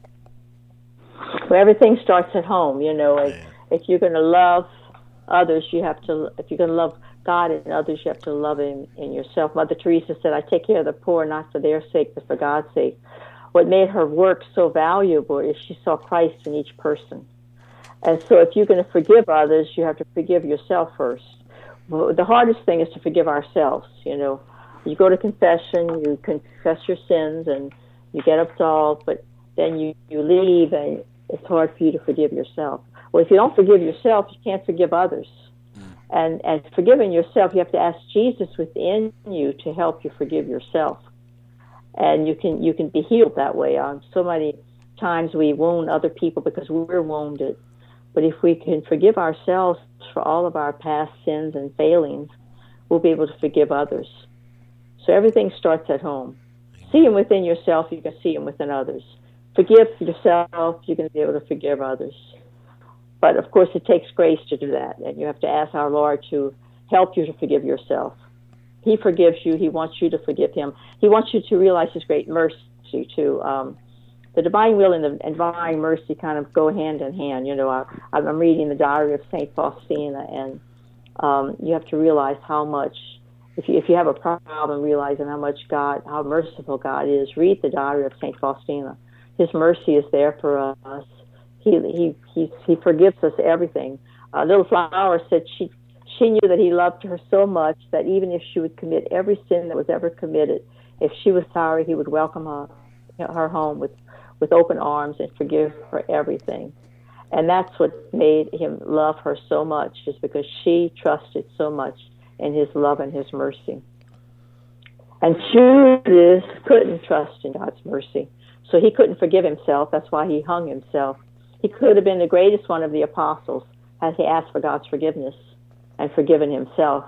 Well, everything starts at home, you know. If, if you're going to love others, you have to. If you're going to love God and others, you have to love him in yourself. Mother Teresa said, "I take care of the poor, not for their sake, but for God's sake." What made her work so valuable is she saw Christ in each person. And so if you're going to forgive others, you have to forgive yourself first. Well, the hardest thing is to forgive ourselves, you know. You go to confession, you confess your sins, and you get absolved, but then you, you leave, and it's hard for you to forgive yourself. Well, if you don't forgive yourself, you can't forgive others. And, and forgiving yourself, you have to ask Jesus within you to help you forgive yourself. And you can you can be healed that way. Um, so many times we wound other people because we're wounded. But if we can forgive ourselves for all of our past sins and failings, we'll be able to forgive others. So everything starts at home. See him within yourself, you can see him within others. Forgive yourself, you're going to be able to forgive others. But of course it takes grace to do that, and you have to ask our Lord to help you to forgive yourself. He forgives you, he wants you to forgive him. He wants you to realize his great mercy too. Um, The divine will and the divine mercy kind of go hand in hand. You know, I, I'm reading the diary of Saint Faustina, and um, you have to realize how much, if you, if you have a problem realizing how much God, how merciful God is, read the diary of Saint Faustina. His mercy is there for us. He he he, he forgives us everything. Uh, Little Flower said she she knew that he loved her so much that even if she would commit every sin that was ever committed, if she was sorry, he would welcome her her home with with open arms and forgive her everything. And that's what made him love her so much, is because she trusted so much in his love and his mercy. And Judas couldn't trust in God's mercy, so he couldn't forgive himself. That's why he hung himself. He could have been the greatest one of the apostles had he asked for God's forgiveness and forgiven himself.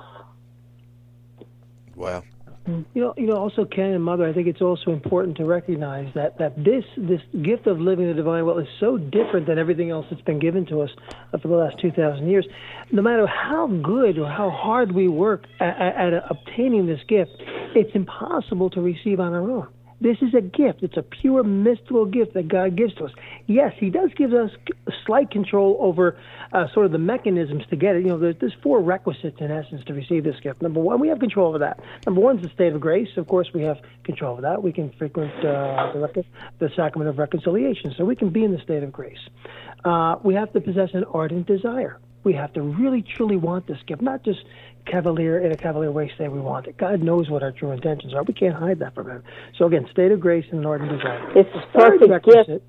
Wow. You know, you know, also, Ken and Mother, I think it's also important to recognize that, that this this gift of living the divine will is so different than everything else that's been given to us for the last two thousand years. No matter how good or how hard we work at, at, at obtaining this gift, it's impossible to receive on our own. This is a gift. It's a pure mystical gift that God gives to us. Yes, he does give us slight control over uh, sort of the mechanisms to get it. You know, there's, there's four requisites, in essence, to receive this gift. Number one, we have control over that. Number one is the state of grace. Of course, we have control over that. We can frequent uh, the, rec- the sacrament of reconciliation, so we can be in the state of grace. Uh, we have to possess an ardent desire. We have to really, truly want this gift, not just cavalier in a cavalier way say we want it. God knows what our true intentions are. We can't hide that from him. So again, state of grace and an ardent desire. It's a perfect gift.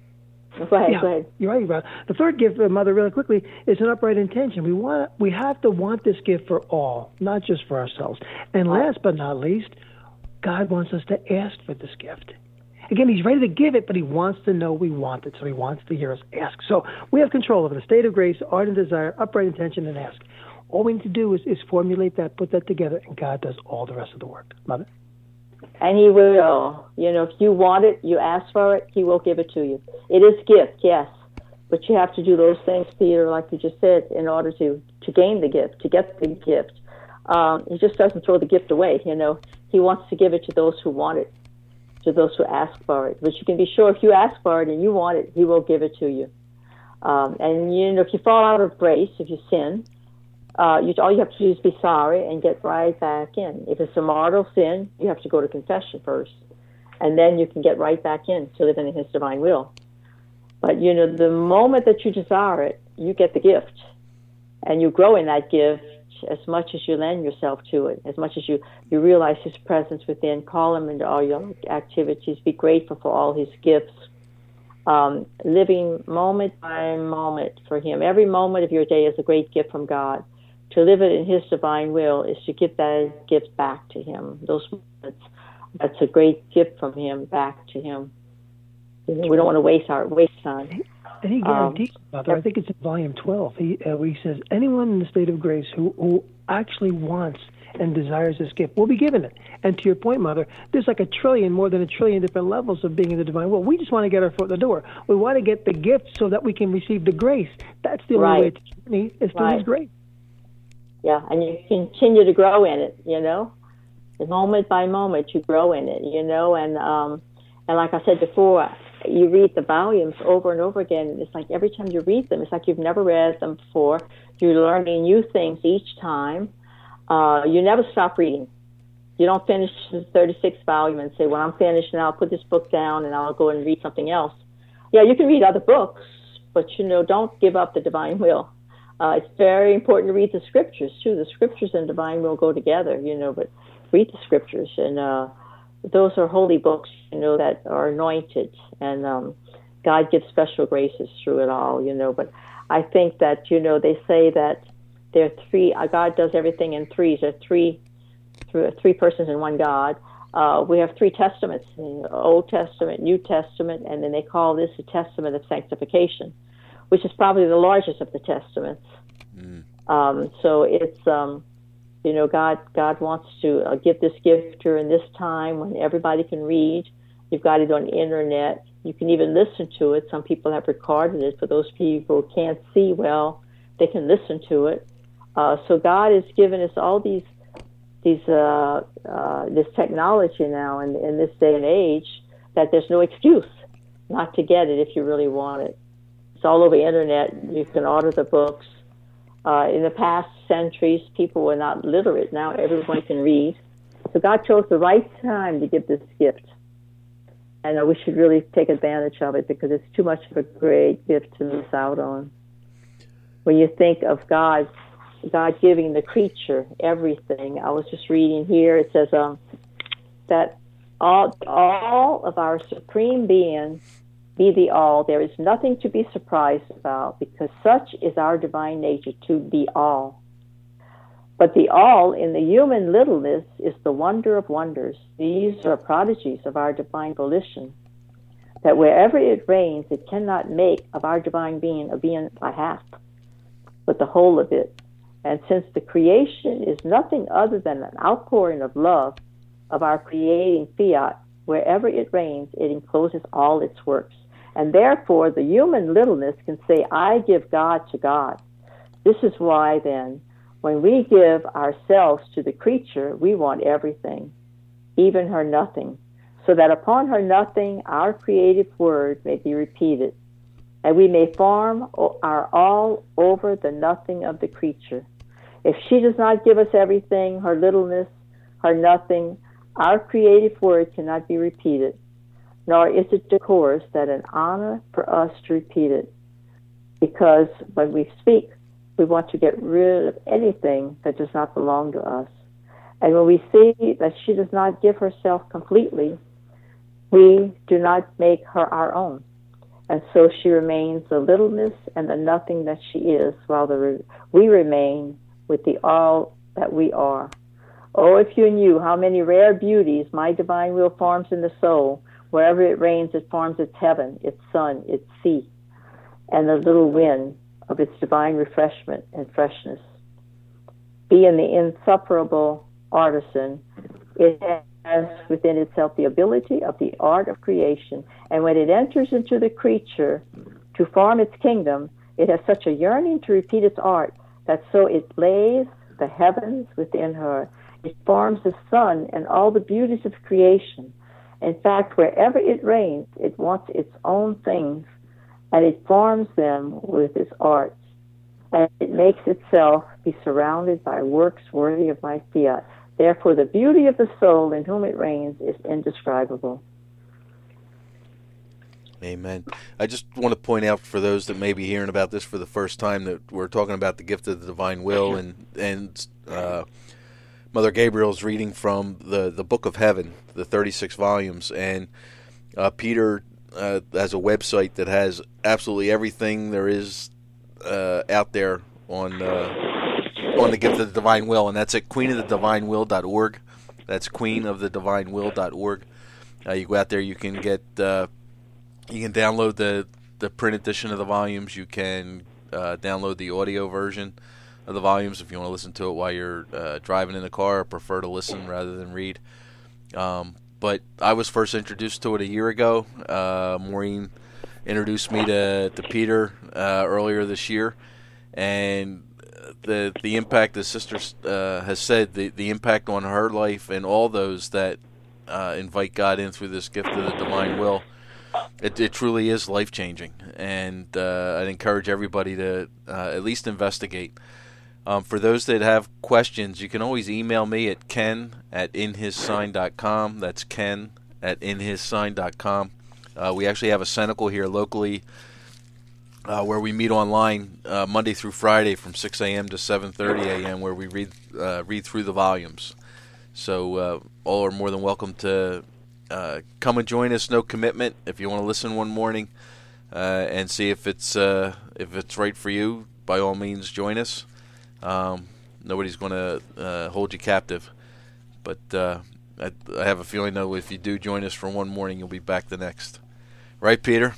Go ahead, yeah, go ahead. You're right, Brother. The third gift, uh, Mother, really quickly, is an upright intention. We want, we have to want this gift for all, not just for ourselves. And last but not least, God wants us to ask for this gift. Again, he's ready to give it, but he wants to know we want it, so he wants to hear us ask. So we have control over the state of grace, ardent desire, upright intention, and ask. All we need to do is, is formulate that, put that together, and God does all the rest of the work. Mother? And he will. You know, if you want it, you ask for it, he will give it to you. It is gift, yes. But you have to do those things, Peter, like you just said, in order to, to gain the gift, to get the gift. Um, he just doesn't throw the gift away, you know. He wants to give it to those who want it, to those who ask for it. But you can be sure if you ask for it and you want it, he will give it to you. Um, and, you know, if you fall out of grace, if you sin, uh, you, all you have to do is be sorry and get right back in. If it's a mortal sin, you have to go to confession first. And then you can get right back in to living in his divine will. But, you know, the moment that you desire it, you get the gift. And you grow in that gift as much as you lend yourself to it, as much as you, you realize his presence within, call him into all your activities, be grateful for all his gifts, um, living moment by moment for him. Every moment of your day is a great gift from God. To live it in his divine will is to give that gift back to him. Those moments, that's a great gift from him back to him. You know, we don't want to waste our waste time. And he guarantees, um, Mother, I think it's in volume twelve, he, uh, where he says, anyone in the state of grace who, who actually wants and desires this gift will be given it. And to your point, Mother, there's like a trillion, more than a trillion different levels of being in the divine will. We just want to get our foot in the door. We want to get the gift so that we can receive the grace. That's the only right. way to journey is through right. his grace. Yeah, and you continue to grow in it, you know. Moment by moment, you grow in it, you know. And, um, and like I said before, you read the volumes over and over again, and it's like every time you read them, it's like you've never read them before. You're learning new things each time. Uh, you never stop reading. You don't finish the thirty-sixth volume and say, well, I'm finished now, I'll put this book down and I'll go and read something else. Yeah, you can read other books, but, you know, don't give up the divine will. Uh, it's very important to read the scriptures, too. The scriptures and divine will go together, you know, but read the scriptures, and uh, those are holy books, you know, that are anointed, and um, God gives special graces through it all, you know. But I think that, you know, they say that there are three, uh, God does everything in threes. There are three, three, three persons in one God. Uh, we have three testaments, Old Testament, New Testament, and then they call this a testament of sanctification, which is probably the largest of the testaments. Mm. Um, so it's, um, you know, God God wants to uh, give this gift during this time when everybody can read. You've got it on the internet. You can even listen to it. Some people have recorded it. For those people who can't see well, they can listen to it. Uh, so God has given us all these, these uh, uh, this technology now in, in this day and age that there's no excuse not to get it if you really want it. It's all over the internet. You can order the books. Uh, in the past centuries, people were not literate. Now everyone can read. So God chose the right time to give this gift. And uh, we should really take advantage of it because it's too much of a great gift to miss out on. When you think of God, God giving the creature everything. I was just reading here. It says um, that all, all of our supreme being be the all. There is nothing to be surprised about because such is our divine nature, to be all. But the all in the human littleness is the wonder of wonders. These are prodigies of our divine volition, that wherever it reigns, it cannot make of our divine being a being by half, but the whole of it. And since the creation is nothing other than an outpouring of love of our creating fiat, wherever it reigns, it encloses all its works. And therefore, the human littleness can say, I give God to God. This is why, then, when we give ourselves to the creature, we want everything, even her nothing. so that upon her nothing our creative word may be repeated, and we may form our all over the nothing of the creature. If she does not give us everything, her littleness, her nothing, our creative word cannot be repeated, nor is it decorous that an honor for us to repeat it, because when we speak, we want to get rid of anything that does not belong to us. And when we see that she does not give herself completely, we do not make her our own. And so she remains the littleness and the nothing that she is, while the, we remain with the all that we are. Oh, if you knew how many rare beauties my divine will forms in the soul. Wherever it rains, it forms its heaven, its sun, its sea, and the little wind of its divine refreshment and freshness. Being the insufferable artisan, it has within itself the ability of the art of creation, and when it enters into the creature to form its kingdom, it has such a yearning to repeat its art that so it lays the heavens within her. It forms the sun and all the beauties of creation. In fact, wherever it reigns, it wants its own things, and it forms them with its arts, and it makes itself be surrounded by works worthy of my fiat. Therefore, the beauty of the soul in whom it reigns is indescribable. Amen. I just want to point out for those that may be hearing about this for the first time that we're talking about the gift of the divine will, and and uh, Mother Gabriel's reading from the, the Book of Heaven, the thirty-six volumes, and uh, Peter uh, has a website that has absolutely everything there is uh, out there on uh, on the gift of the divine will, and that's at queen of the divine will dot org. That's queen of the divine will dot org. Uh, you go out there, you can get uh, you can download the the print edition of the volumes. You can uh, download the audio version of the volumes if you want to listen to it while you're uh, driving in the car, or prefer to listen rather than read. Um, but I was first introduced to it a year ago. Uh, Maureen introduced me to, to Peter uh, earlier this year, and the the impact, the sister uh, has said, the, the impact on her life and all those that uh, invite God in through this gift of the divine will, it, it truly is life-changing. And uh, I'd encourage everybody to uh, at least investigate. Um, for those that have questions, you can always email me at ken at inhissign dot com. That's ken at inhissign dot com. Uh, we actually have a cenacle here locally uh, where we meet online uh, Monday through Friday from six a.m. to seven thirty a.m. where we read uh, read through the volumes. So uh, all are more than welcome to uh, come and join us. No commitment. If you want to listen one morning uh, and see if it's uh, if it's right for you, by all means join us. Um, nobody's going to uh, hold you captive, but uh, I, I have a feeling though if you do join us for one morning, you'll be back the next. Right, Peter?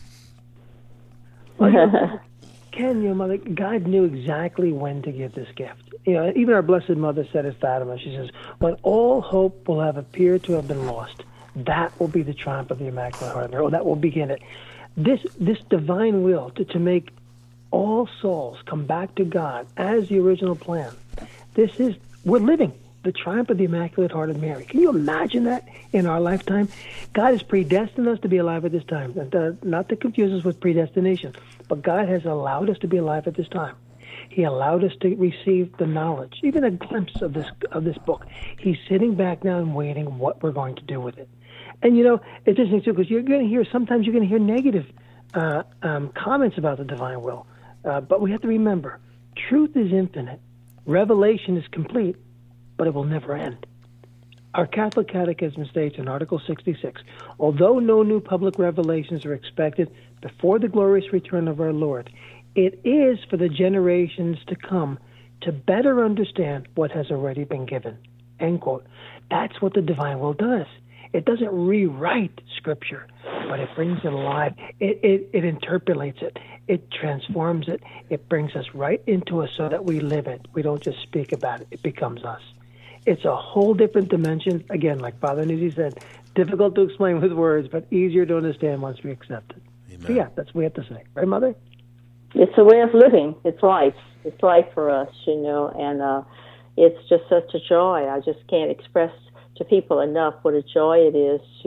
Well, Ken, your mother, God knew exactly when to give this gift. You know, even our Blessed Mother said at Fatima, she says, "When all hope will have appeared to have been lost, that will be the triumph of the Immaculate Heart of Mary, or that will begin it." This this divine will to, to make all souls come back to God as the original plan. This is, we're living the triumph of the Immaculate Heart of Mary. Can you imagine that in our lifetime? God has predestined us to be alive at this time. And, uh, not to confuse us with predestination, but God has allowed us to be alive at this time. He allowed us to receive the knowledge, even a glimpse of this of this book. He's sitting back now and waiting what we're going to do with it. And, you know, it's interesting, too, because you're going to hear, sometimes you're going to hear negative uh, um, comments about the divine will. Uh, but we have to remember, truth is infinite. Revelation is complete, but it will never end. Our Catholic Catechism states in Article sixty-six, although no new public revelations are expected before the glorious return of our Lord, it is for the generations to come to better understand what has already been given. End quote. That's what the divine will does. It doesn't rewrite Scripture, but it brings it alive. It, it, it interpolates it. It transforms it. It brings us right into it so that we live it. We don't just speak about it. It becomes us. It's a whole different dimension. Again, like Father Nisi said, difficult to explain with words, but easier to understand once we accept it. Amen. So yeah, that's what we have to say. Right, Mother? It's a way of living. It's life. It's life for us, you know, and uh, it's just such a joy. I just can't express to people enough what a joy it is to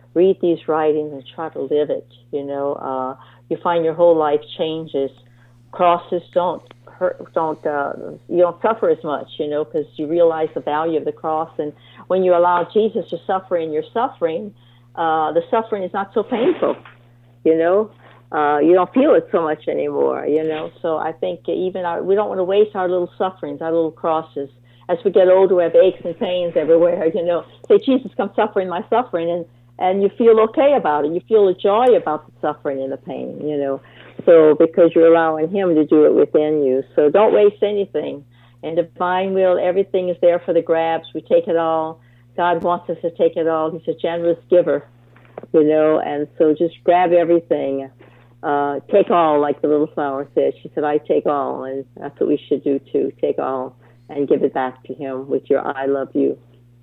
read these writings and try to live it. You know, uh, you find your whole life changes. Crosses don't hurt, don't uh, you don't suffer as much, you know, because you realize the value of the cross. And when you allow Jesus to suffer in your suffering, uh, the suffering is not so painful. You know, uh, you don't feel it so much anymore. You know, so I think even our, we don't want to waste our little sufferings, our little crosses. As we get older, we have aches and pains everywhere. You know, say, Jesus, come suffer in my suffering, and and you feel okay about it. You feel a joy about the suffering and the pain. You know. So because you're allowing him to do it within you. So don't waste anything. In divine will, everything is there for the grabs. We take it all. God wants us to take it all. He's a generous giver, you know, and so just grab everything. Uh, take all, like the little flower said. She said, I take all, and that's what we should do too. Take all and give it back to him with your I love you.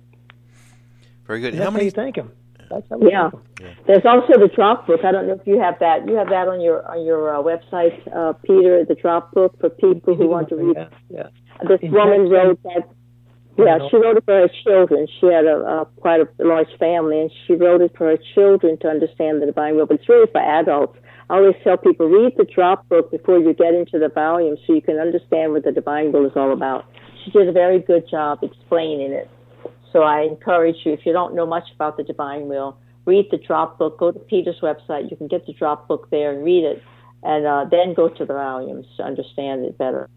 Very good. That's how many? How you thank him. That's how we yeah. thank him. yeah. There's also the drop book. I don't know if you have that. You have that on your on your uh, website, uh, Peter, the drop book for people who want to read. Yeah, yeah. This In woman fact, wrote that. Yeah, she wrote it for her children. She had a, a quite a large family, and she wrote it for her children to understand the divine will. But it's really for adults. I always tell people, read the drop book before you get into the volume so you can understand what the divine will is all about. She did a very good job explaining it. So I encourage you, if you don't know much about the divine will, read the drop book. Go to Peter's website. You can get the drop book there and read it, and uh, then go to the volumes to understand it better.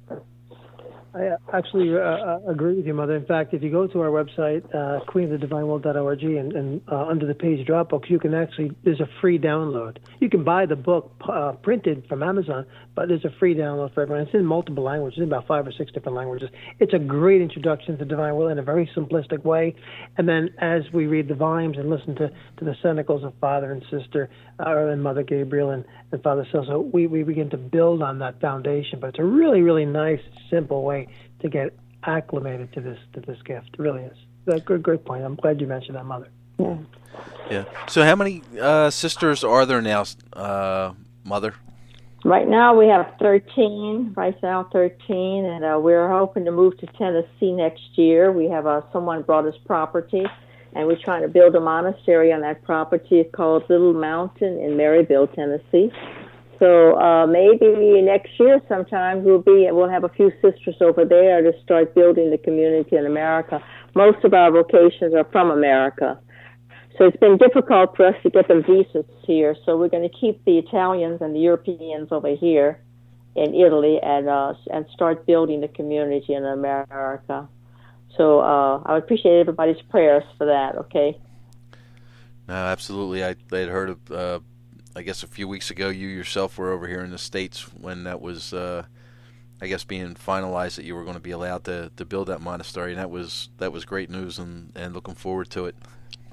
I actually uh, agree with you, Mother. In fact, if you go to our website, uh, queen of the divine will dot org, and, and uh, under the page Dropbooks, you can actually, there's a free download. You can buy the book uh, printed from Amazon, but there's a free download for everyone. It's in multiple languages, in about five or six different languages. It's a great introduction to divine will in a very simplistic way. And then as we read the volumes and listen to, to the Cenacles of Father and Sister, uh, and Mother Gabriel and, and Father Celso, we, we begin to build on that foundation. But it's a really, really nice, simple way to get acclimated to this to this gift. It really is. That's a good, great point. I'm glad you mentioned that, Mother. Yeah. Yeah. So how many uh, sisters are there now, uh, Mother? Right now we have thirteen. Right now thirteen, and uh, we're hoping to move to Tennessee next year. We have uh, someone brought us property, and we're trying to build a monastery on that property. It's called Little Mountain in Maryville, Tennessee. So uh, maybe next year sometime we'll be we'll have a few sisters over there to start building the community in America. Most of our vocations are from America. So it's been difficult for us to get them visas here. So we're going to keep the Italians and the Europeans over here in Italy and uh, and start building the community in America. So uh, I would appreciate everybody's prayers for that, okay? No, absolutely. I had heard of, uh, I guess a few weeks ago, you yourself were over here in the States when that was, uh, I guess, being finalized that you were going to be allowed to, to build that monastery, and that was that was great news, and, and looking forward to it.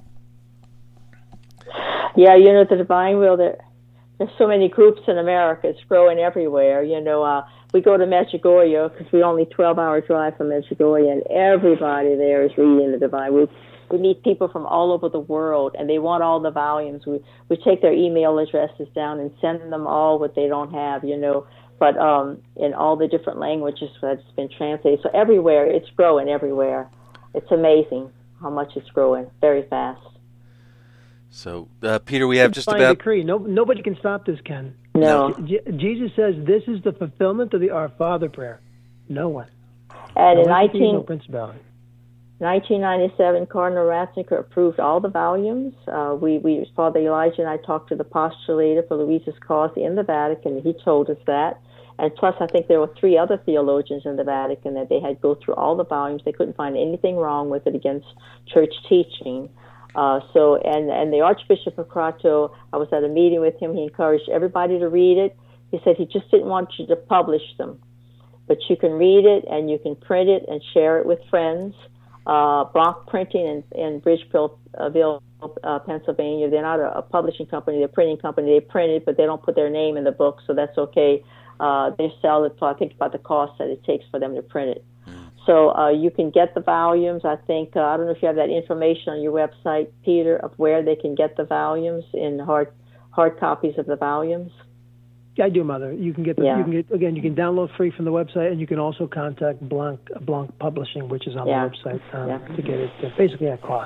Yeah, you know, the divine will, there, there's so many groups in America. It's growing everywhere. You know, uh, we go to Medjugorje because we're only twelve-hour drive from Medjugorje, and everybody there is reading the divine will. We meet people from all over the world, and they want all the volumes. We we take their email addresses down and send them all what they don't have, you know, but um, in all the different languages that's been translated. So everywhere, it's growing everywhere. It's amazing how much it's growing, very fast. So, uh, Peter, we have It's just a about... decree. No, nobody can stop this, Ken. No. J- Jesus says this is the fulfillment of the Our Father prayer. No one. And no in nineteen no principality. nineteen ninety-seven, Cardinal Ratzinger approved all the volumes. Uh, we, we, Father Elijah and I talked to the postulator for Louisa's cause in the Vatican, and he told us that. And plus, I think there were three other theologians in the Vatican that they had go through all the volumes. They couldn't find anything wrong with it against church teaching. Uh, so, and, and the Archbishop of Prato, I was at a meeting with him. He encouraged everybody to read it. He said he just didn't want you to publish them, but you can read it and you can print it and share it with friends. Uh, Bronx Printing in, in Bridgeville, uh, Pennsylvania. They're not a, a publishing company. They're a printing company. They print it, but they don't put their name in the book, so that's okay. Uh, they sell it for, I think, about the cost that it takes for them to print it. So uh, you can get the volumes. I think, uh, I don't know if you have that information on your website, Peter, of where they can get the volumes in hard hard copies of the volumes. I do, Mother. You can get the, Yeah. you can get again. You can download free from the website, and you can also contact Blanc Blanc Publishing, which is on Yeah. the website, um, Yeah. to get it uh, basically at cost.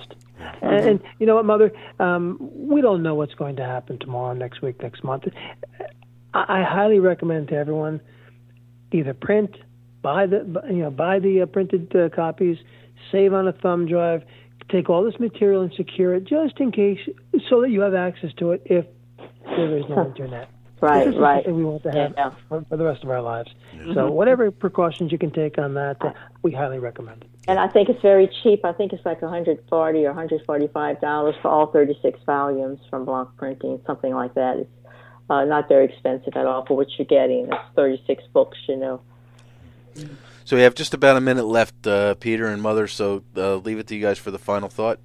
Mm-hmm. And, and you know what, Mother? Um, we don't know what's going to happen tomorrow, next week, next month. I, I highly recommend to everyone either print, buy the you know buy the uh, printed uh, copies, save on a thumb drive, take all this material and secure it just in case, so that you have access to it if there is no internet. Right, this is right. We want to have yeah. for, for the rest of our lives. Mm-hmm. So whatever precautions you can take on that, uh, we highly recommend it. And I think it's very cheap. I think it's like one hundred forty dollars or one hundred forty-five dollars for all thirty-six volumes from Block Printing, something like that. It's uh, not very expensive at all for what you're getting. It's thirty-six books, you know. So we have just about a minute left, uh, Peter and Mother, so uh, leave it to you guys for the final thought.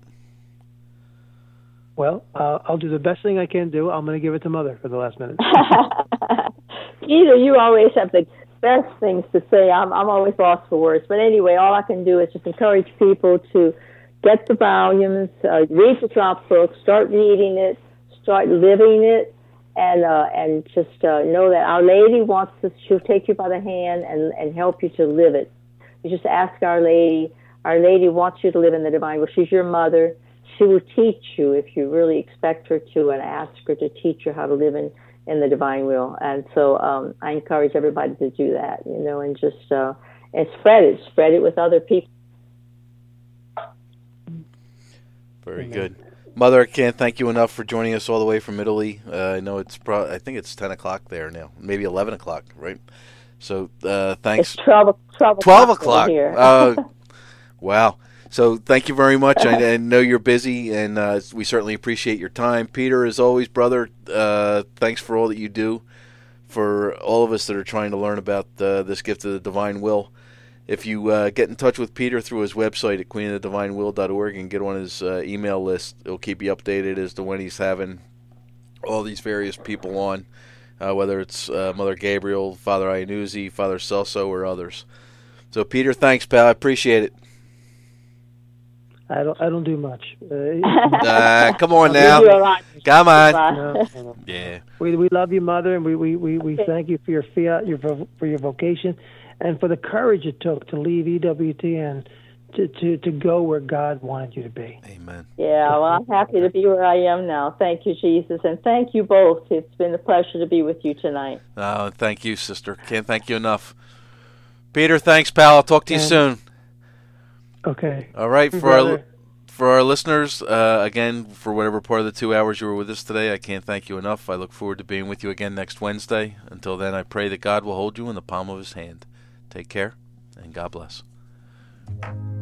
Well, uh, I'll do the best thing I can do. I'm going to give it to Mother for the last minute. Peter, you always have the best things to say. I'm I'm always lost for words. But anyway, all I can do is just encourage people to get the volumes, uh, read the drop book, start reading it, start living it, and uh, and just uh, know that Our Lady wants to. She'll take you by the hand and, and help you to live it. You just ask Our Lady. Our Lady wants you to live in the divine will. She's your mother. She will teach you if you really expect her to, and ask her to teach you how to live in, in the divine will. And so um, I encourage everybody to do that, you know, and just uh, and spread it, spread it with other people. Very Amen. good. Mother, I can't thank you enough for joining us all the way from Italy. Uh, I know it's pro- I think it's ten o'clock there now, maybe eleven o'clock, right? So uh, thanks. It's twelve, twelve, twelve o'clock o'clock. here. uh, wow. So thank you very much. I, I know you're busy, and uh, we certainly appreciate your time. Peter, as always, brother, uh, thanks for all that you do for all of us that are trying to learn about uh, this gift of the divine will. If you uh, get in touch with Peter through his website at queen of the divine will dot org and get on his uh, email list, it'll keep you updated as to when he's having all these various people on, uh, whether it's uh, Mother Gabriel, Father Iannuzzi, Father Celso, or others. So, Peter, thanks, pal. I appreciate it. I don't. I don't do much. Uh, Uh, come on now. You do a lot. Come on. no, no, no. Yeah. We we love you, Mother, and we, we, we, we thank you for your fiat, your vo- for your vocation, and for the courage it took to leave E W T N to, to, to go where God wanted you to be. Amen. Yeah, well, I'm happy to be where I am now. Thank you, Jesus, and thank you both. It's been a pleasure to be with you tonight. Oh, thank you, sister. Can't thank you enough. Peter, thanks, pal. I'll talk to you And- soon. Okay. All right, for Brother. our for our listeners, uh, again, for whatever part of the two hours you were with us today, I can't thank you enough. I look forward to being with you again next Wednesday. Until then, I pray that God will hold you in the palm of his hand. Take care, and God bless.